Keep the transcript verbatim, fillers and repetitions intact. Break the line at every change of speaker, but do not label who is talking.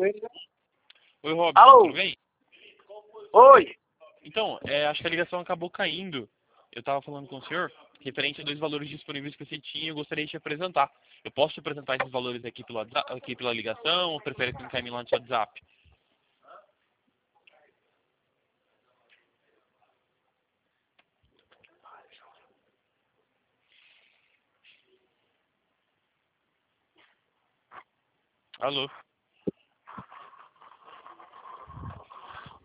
Oi, Robson,
Alô?
tudo bem?
Oi.
Então, é, acho que a ligação acabou caindo. Eu estava falando com o senhor, referente a dois valores disponíveis que você tinha, eu gostaria de te apresentar. Eu posso te apresentar esses valores aqui, pelo WhatsApp, aqui pela ligação, ou prefere que encaminhe lá no seu WhatsApp? Alô?